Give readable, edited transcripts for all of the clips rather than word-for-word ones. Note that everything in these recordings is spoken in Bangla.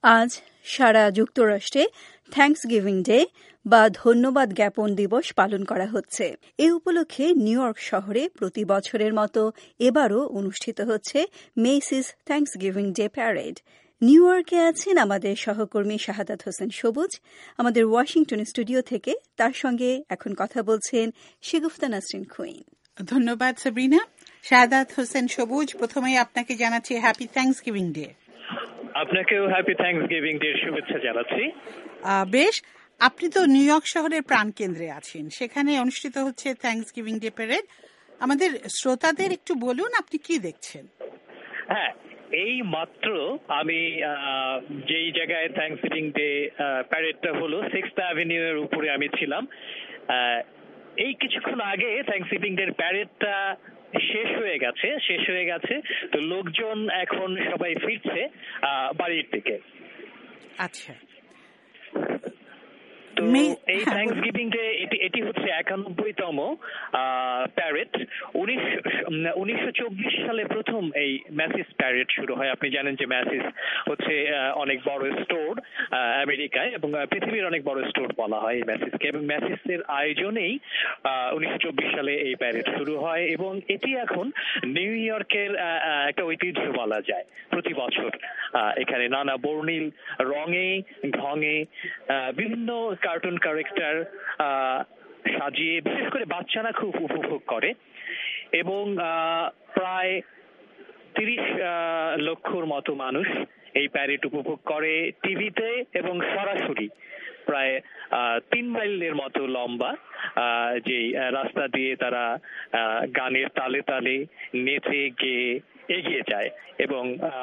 আজ সারা যুক্তরাষ্ট্রে থ্যাঙ্কসগিভিং ডে বা ধন্যবাদ জ্ঞাপন দিবস পালন করা হচ্ছে। এ উপলক্ষে নিউ ইয়র্ক শহরে প্রতি বছরের মতো এবারও অনুষ্ঠিত হচ্ছে Macy's Thanksgiving Day parade. New ইয়র্কে আছেন আমাদের সহকর্মী শাহাদাত হোসেন সবুজ। আমাদের ওয়াশিংটন স্টুডিও থেকে তার সঙ্গে এখন কথা বলছেন শিগুফতা নাসরিন কুইন। ধন্যবাদ সাবরিনা। শাহাদাত হোসেন সবুজ, প্রথমেই আপনাকে জানাচ্ছি হ্যাপি থ্যাঙ্কসগিভিং ডে। আপনাকেও হ্যাপি থ্যাঙ্কসগিভিং ডে শুভেচ্ছা জানাচ্ছি। বেশ, আপনি তো নিউ ইয়র্ক শহরের প্রাণকেন্দ্রে আছেন, সেখানে অনুষ্ঠিত হচ্ছে থ্যাঙ্কসগিভিং ডে প্যারেড। আমাদের শ্রোতাদের একটু বলুন আপনি কি দেখছেন। হ্যাঁ, এই মাত্র আমি যেই জায়গায় থ্যাঙ্কসগিভিং ডে প্যারেডটা হলো 6th অ্যাভিনিউ এর উপরে আমি ছিলাম। এই কিছুক্ষণ আগে থ্যাঙ্কসগিভিং ডে প্যারেডটা শেষ হয়ে গেছে, তো লোকজন এখন সবাই ফিরছে বাড়ির দিকে। আচ্ছা, তো এই থ্যাঙ্কসগিভিং ডে এটি হচ্ছে 91তম প্যারেড। 1924 সালে প্রথম এই ম্যাসিস প্যারেড শুরু হয়। আপনি জানেন যে ম্যাসিস হচ্ছে অনেক বড় স্টোর আমেরিকায়, এবং পৃথিবীর অনেক বড় স্টোর বলা হয় ম্যাসিসকে, এবং ম্যাসিসের আয়োজনেই 1924 সালে এই প্যারেড শুরু হয়, এবং এটি এখন নিউ ইয়র্কের একটা ঐতিহ্য বলা যায়। প্রতি বছর এখানে নানা বর্ণিল রঙে ঢঙে বিভিন্ন কার্টুন ক্যারেক্টার সাজিয়ে বিশেষ করে বাচ্চারা খুব উপভোগ করে, এবং প্রায় 30 লক্ষর মতো মানুষ এই প্যারেড উপভোগ করে টিভিতে এবং সরাসরি। প্রায় 3 মাইলের মতো লম্বা যে রাস্তা দিয়ে তারা গানের তালে তালে নেচে গেয়ে এগিয়ে যায়, এবং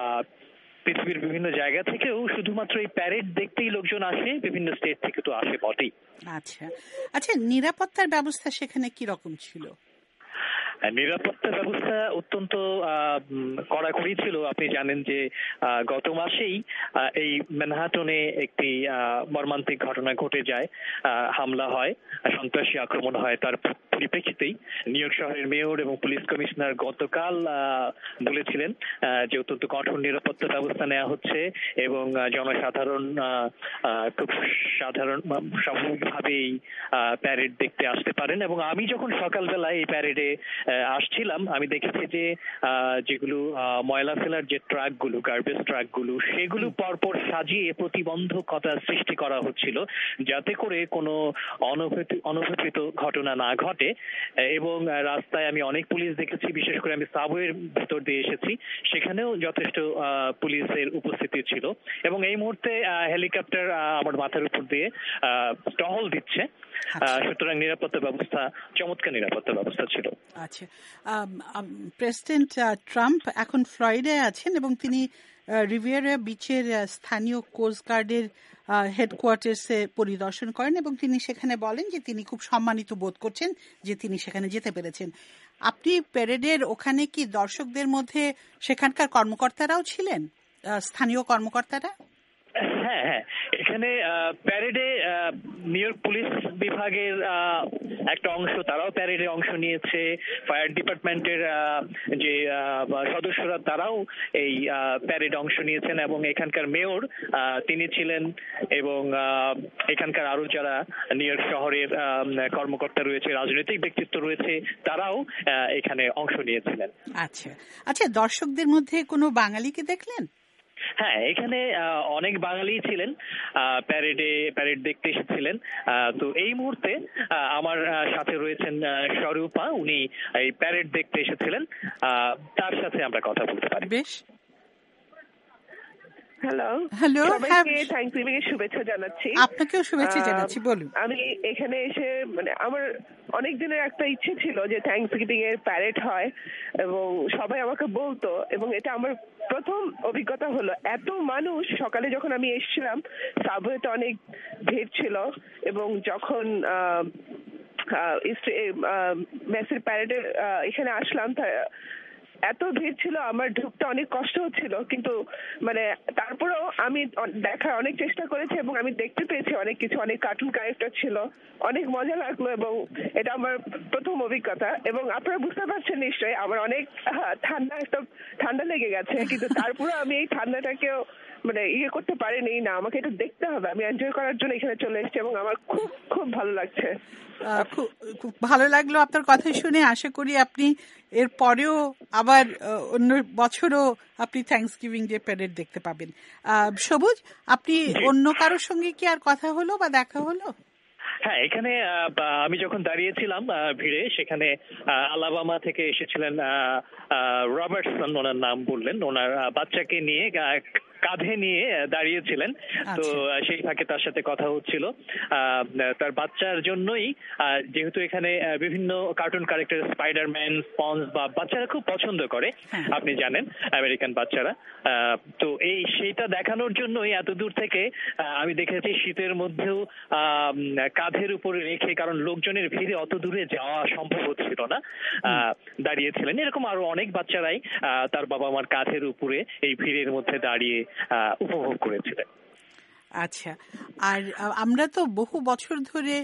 পৃথিবীর বিভিন্ন জায়গা থেকেও শুধুমাত্র এই প্যারেড দেখতেই লোকজন আসে, বিভিন্ন স্টেট থেকে তো আসে বটেই। আচ্ছা আচ্ছা, নিরাপত্তার ব্যবস্থা সেখানে কি রকম ছিল? নিরাপত্তা ব্যবস্থা অত্যন্ত কড়াকড়ি ছিল। আপনি জানেন যে গত মাসেই এই ম্যানহাটনে একটি মর্মান্তিক ঘটনা ঘটে যায়, হামলা হয়, সন্ত্রাসী আক্রমণ হয়। তার পরিপ্রেক্ষিতেই নিউ ইয়র্ক শহরের মেয়র এবং পুলিশ কমিশনার গতকাল বলেছিলেন যে অত্যন্ত কঠোর নিরাপত্তা ব্যবস্থা নেওয়া হচ্ছে, এবং জনসাধারণ খুব স্বাভাবিকভাবেই প্যারেড দেখতে আসতে পারেন। এবং আমি যখন সকালবেলায় এই প্যারেডে আসছিলাম, আমি দেখেছি যে যেগুলো ময়লা ফেলার যে ট্রাকগুলো, গার্বেজ ট্রাকগুলো, সেগুলো পরপর সাজিয়ে প্রতিবন্ধকতা সৃষ্টি করা হচ্ছিল যাতে করে কোনো অনভিপ্রেত ঘটনা না ঘটে। এবং রাস্তায় আমি অনেক পুলিশ দেখেছি, বিশেষ করে আমি সাবওয়ের ভিতর দিয়ে এসেছি, সেখানেও যথেষ্ট পুলিশের উপস্থিতি ছিল, এবং এই মুহূর্তে হেলিকপ্টার আমার মাথার উপর দিয়ে টহল দিচ্ছে। সুতরাং নিরাপত্তা ব্যবস্থা, চমৎকার নিরাপত্তা ব্যবস্থা ছিল। আচ্ছা, প্রেসিডেন্ট ট্রাম্প এখন ফ্লোরিডায় আছেন, এবং তিনি রিভিয়েরা বিচের স্থানীয় কোস্ট গার্ডের হেডকোয়ার্টার্সে পরিদর্শন করেন, এবং তিনি সেখানে বলেন যে তিনি খুব সম্মানিত বোধ করছেন যে তিনি সেখানে যেতে পেরেছেন। আপনি প্যারেডের ওখানে কি দর্শকদের মধ্যে সেখানকার কর্মকর্তারাও ছিলেন, স্থানীয় কর্মকর্তারা? হ্যাঁ, এখানে প্যারেডে নিউ ইয়র্ক পুলিশ বিভাগের একটা অংশ, তারাও প্যারেডে অংশ নিয়েছে। ফায়ার ডিপার্টমেন্টের যে সদস্যরা, তারাও এই প্যারেডে অংশ নিয়েছেন, এবং এখানকার মেয়র তিনি ছিলেন, এবং এখানকার আরো যারা নিউ ইয়র্ক শহরের কর্মকর্তা রয়েছে, রাজনৈতিক ব্যক্তিত্ব রয়েছে, তারাও এখানে অংশ নিয়েছিলেন। আচ্ছা আচ্ছা, দর্শকদের মধ্যে কোনো বাঙালিকে দেখলেন? হ্যাঁ, এখানে অনেক বাঙালি ছিলেন, প্যারেড দেখতে এসেছিলেন। তো এই মুহূর্তে আমার সাথে রয়েছেন স্বরূপা, উনি এই প্যারেড দেখতে এসেছিলেন, তার সাথে আমরা কথা বলতে পারি। বেশ, হ্যালো, সবাইকে থ্যাঙ্কসগিভিং এর শুভেচ্ছা জানাচ্ছি। আপনাকেও শুভেচ্ছা জানাচ্ছি। বলুন। আমি এখানে এসে আমার অনেক দিনের একটা ইচ্ছে ছিল যে থ্যাঙ্কসগিভিং এর প্যারেড হয়, এবং সবাই আমাকে বলতো, এবং এটা আমার প্রথম অভিজ্ঞতা হলো। এত মানুষ, সকালে যখন আমি এসেছিলাম সাবওয়েতে অনেক ভিড় ছিল, এবং যখন মেসির প্যারেডে এখানে আসলাম এত ভিড় ছিল, আমার ঢুকতে অনেক কষ্ট হচ্ছিল, কিন্তু মানে তারপরেও আমি দেখার অনেক চেষ্টা করেছি, এবং আমি দেখতে পেয়েছি অনেক কিছু, অনেক কার্টুন ক্যারেক্টার ছিল, অনেক মজা লাগলো, এবং এটা আমার প্রথম অভিজ্ঞতা। এবং আপনারা বুঝতে পারছেন নিশ্চয়ই আমার অনেক ঠান্ডা লেগে গেছে, কিন্তু তারপরে আমি এই ঠান্ডাটাকেও মানে করতে পারিনি না, আমাকে এটা দেখতে হবে, আমি এনজয় করার জন্য এখানে চলে এসেছি এবং আমার খুব খুব ভালো লাগছে। খুব ভালো লাগলো আপনার কথা শুনে। আশা করি আপনি এর পরেও আবার অন্য বছরও আপনি থ্যাঙ্কসগিভিং ডে প্যারেড দেখতে পাবেন। সবুজ, আপনি অন্য কারোর সঙ্গে কি আর কথা হলো বা দেখা হলো? হ্যাঁ, এখানে আমি যখন দাঁড়িয়েছিলাম ভিড়ে, সেখানে আলাবামা থেকে এসেছিলেন রবার্টসন, ওনার নাম বললেন, ওনার বাচ্চাকে নিয়ে কাঁধে নিয়ে দাঁড়িয়েছিলেন। তো সেই ফাঁকে তার সাথে কথা হচ্ছিল। তার বাচ্চার জন্যই, যেহেতু এখানে বিভিন্ন কার্টুন ক্যারেক্টার, স্পাইডারম্যান, স্পঞ্জ বা বাচ্চারা খুব পছন্দ করে, আপনি জানেন আমেরিকান বাচ্চারা, তো সেইটা দেখানোর জন্যই এত দূর থেকে আমি দেখেছি শীতের মধ্যেও কাঁধের উপরে রেখে, কারণ লোকজনের ভিড়ে অত দূরে যাওয়া সম্ভব হচ্ছিল না, দাঁড়িয়েছিলেন। এরকম আরো অনেক বাচ্চারাই তার বাবা মার কাঁধের উপরে এই ভিড়ের মধ্যে দাঁড়িয়ে উপভোগ করেছিলেন। আচ্ছা, আর আমরা তো বহু বছর ধরে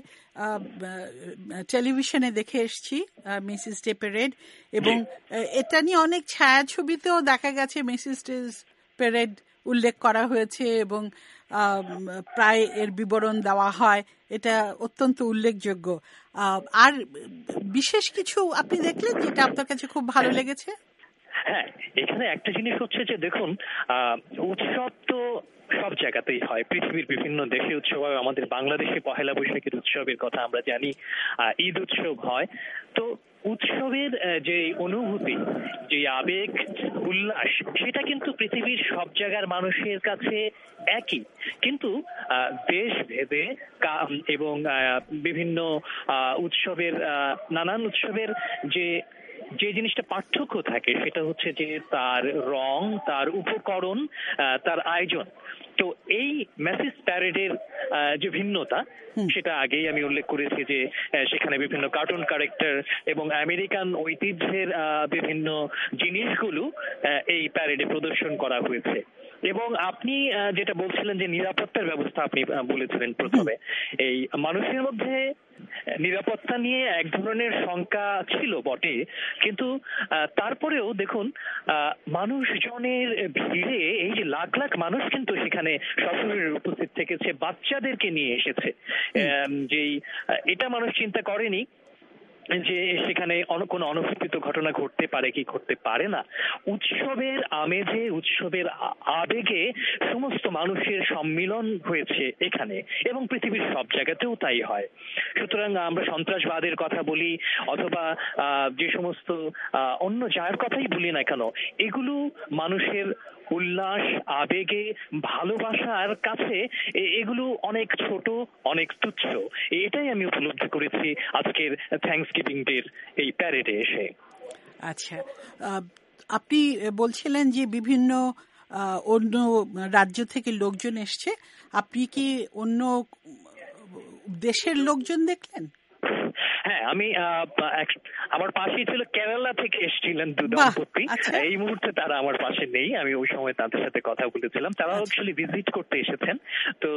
টেলিভিশনে দেখে এসেছি মিসেস ডে প্যারেড, এবং এটা নিয়ে অনেক ছায়াছবিতেও দেখা গেছে মিসেস ডে প্যারেড উল্লেখ করা হয়েছে এবং প্রায় এর বিবরণ দেওয়া হয়। এটা অত্যন্ত উল্লেখযোগ্য। আর বিশেষ কিছু আপনি দেখলেন যেটা আপনার কাছে খুব ভালো লেগেছে? হ্যাঁ, এখানে একটা জিনিস হচ্ছে যে দেখুন, উৎসব তো সব জায়গাতেই হয়, পৃথিবীর বিভিন্ন দেশে উৎসব হয়। আমাদের বাংলাদেশে পহেলা বৈশাখের উৎসবের কথা আমরা জানি, ঈদ উৎসব হয়। তো উৎসবের যে অনুভূতি, যে আবেগ, উল্লাস, সেটা কিন্তু পৃথিবীর সব জায়গার মানুষের কাছে একই, কিন্তু দেশ ভেদে এবং বিভিন্ন উৎসবের, নানান উৎসবের যে জিনিসটা পার্থক্য থাকে সেটা হচ্ছে যে তার রং, তার উপকরণ, তার আয়োজন। তো এই ম্যাসিস প্যারেডের যে ভিন্নতা, সেটা আগেই আমি উল্লেখ করেছি যে সেখানে বিভিন্ন কার্টুন ক্যারেক্টার এবং আমেরিকান ঐতিহ্যের বিভিন্ন জিনিসগুলো এই প্যারেডে প্রদর্শন করা হয়েছে। এবং আপনি যেটা বলছিলেন যে নিরাপত্তার ব্যবস্থা, আপনি বলেছিলেন প্রথমে, এই মানুষের মধ্যে নিরাপত্তা নিয়ে এক ধরনের শঙ্কা ছিল বটে, কিন্তু তারপরেও দেখুন মানুষজনের ভিড়ে এই যে লাখ লাখ মানুষ কিন্তু সেখানে সশরীরে উপস্থিত থেকেছে, বাচ্চাদেরকে নিয়ে এসেছে, যেই এটা মানুষ চিন্তা করেনি যে সেখানে কোনো অনুপস্থিত ঘটনা ঘটতে পারে কি ঘটতে পারে না। উৎসবের আমেজে, উৎসবের আবেগে সমস্ত মানুষের সম্মিলন হয়েছে এখানে, এবং পৃথিবীর সব জায়গাতেও তাই হয়। সুতরাং আমরা সন্ত্রাসবাদের কথা বলি অথবা যে সমস্ত অন্য যার কথাই বলি না কেন, এগুলো মানুষের উল্লাস, আবেগে, ভালোবাসার কাছে এগুলো অনেক ছোট, অনেক তুচ্ছ। এটাই আমি উপলব্ধি করেছি আজকের থ্যাঙ্কসগিভিং ডের এই প্যারেডে এসে। আচ্ছা, আপনি বলছিলেন যে বিভিন্ন অন্য রাজ্য থেকে লোকজন এসছে, আপনি কি অন্য দেশের লোকজন দেখলেন? হ্যাঁ, আমি আমার পাশেই ছিল, কেরালা থেকে এসেছিলেন দু দম্পতি। এই মুহূর্তে তারা আমার পাশে নেই, আমি ওই সময় তাদের সাথে কথা বলেছিলাম। তারা অ্যাকচুয়ালি ভিজিট করতে এসেছেন। তো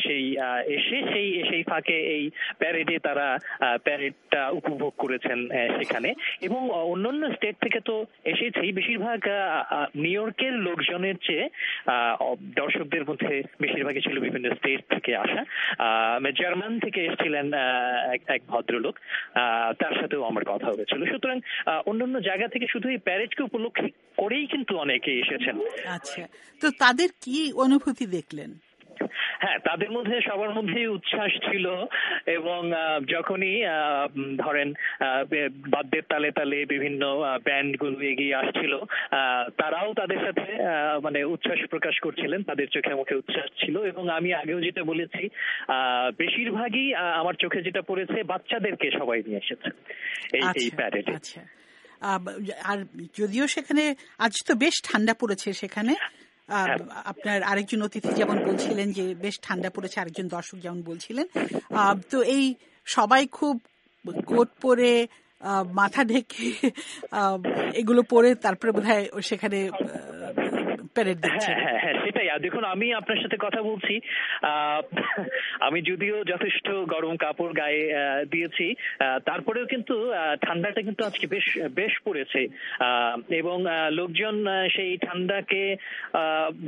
সেই ফাঁকে এই প্যারেডে তারা প্যারেডটা উপভোগ করেছেন সেখানে। এবং অন্যান্য স্টেট থেকে তো এসেছেই, বেশিরভাগ নিউ ইয়র্কের লোকজনের চেয়ে দর্শকদের মধ্যে বেশিরভাগই ছিল বিভিন্ন স্টেট থেকে আসা। জার্মান থেকে এসেছিলেন এক ভদ্রলোক, তার সাথেও আমার কথা হয়েছিল। সুতরাং অন্যান্য জায়গা থেকে শুধু এই প্যারেডকে উপলক্ষে করেই কিন্তু অনেকে এসেছেন। আচ্ছা, তো তাদের কি অনুভূতি দেখলেন? হ্যাঁ, তাদের মধ্যে সবার মধ্যেই উচ্ছ্বাস ছিল, এবং যখনই ধরেন বাদ্যের তালে তালে বিভিন্ন ব্যান্ডগুলো এগিয়ে আসছিল, তারাও তাদের সাথে মানে উচ্ছ্বাস প্রকাশ করছিলেন, তাদের চোখে মুখে উচ্ছ্বাস ছিল। এবং আমি আগেও যেটা বলেছি, বেশিরভাগই আমার চোখে যেটা পড়েছে, বাচ্চাদেরকে সবাই নিয়ে এসেছে এই প্যারেডে। আচ্ছা, আর যদিও সেখানে আজ তো বেশ ঠান্ডা পড়েছে সেখানে, আপনার আরেকজন অতিথি যেমন বলছিলেন যে বেশ ঠান্ডা পড়েছে, আরেকজন দর্শক যেমন বলছিলেন, তো এই সবাই খুব কোট পরে, মাথা ঢেকে এগুলো পরে তারপরে বোধহয় সেখানে প্যারেড দেখছে। হ্যাঁ, সেটাই। দেখুন, আমি আপনার সাথে কথা বলছি, আমি যদিও যথেষ্ট গরম কাপড় গায়ে দিয়েছি, তারপরেও কিন্তু ঠান্ডাটা কিন্তু আজকে বেশ পড়েছে, এবং লোকজন সেই ঠান্ডাকে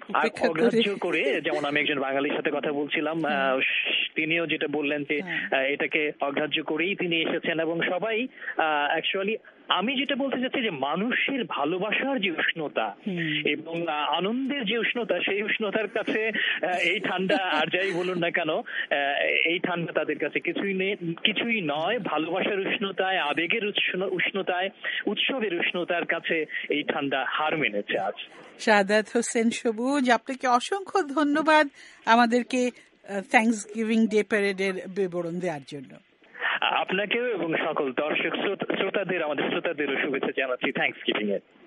অগ্রাহ্য করে, যেমন আমি একজন বাঙালির সাথে কথা বলছিলাম, তিনিও যেটা বললেন যে এটাকে অগ্রাহ্য করেই তিনি এসেছেন, এবং সবাই অ্যাকচুয়ালি আমি যেটা বলতে চাচ্ছি যে মানুষের ভালোবাসার যে উষ্ণতা এবং আনন্দের যে উষ্ণতা, সেই উষ্ণতার কাছে এই ঠান্ডা আর যাই বলুন না কেন, এই ঠান্ডা তাদের কাছে কিছুই নয়। ভালোবাসার উষ্ণতায়, আবেগের উষ্ণতায়, উৎসবের উষ্ণতার কাছে এই ঠান্ডা হার মেনেছে আজ। শাহাদাত হোসেন সবুজ, আপনাকে অসংখ্য ধন্যবাদ আমাদেরকে থ্যাঙ্কস গিভিং ডে প্যারেডের বিবরণ দেওয়ার জন্য। আপনাকেও এবং সকল দর্শক শ্রোতাদের, আমাদের শ্রোতাদেরও শুভেচ্ছা জানাচ্ছি থ্যাঙ্কস গিভিং এর।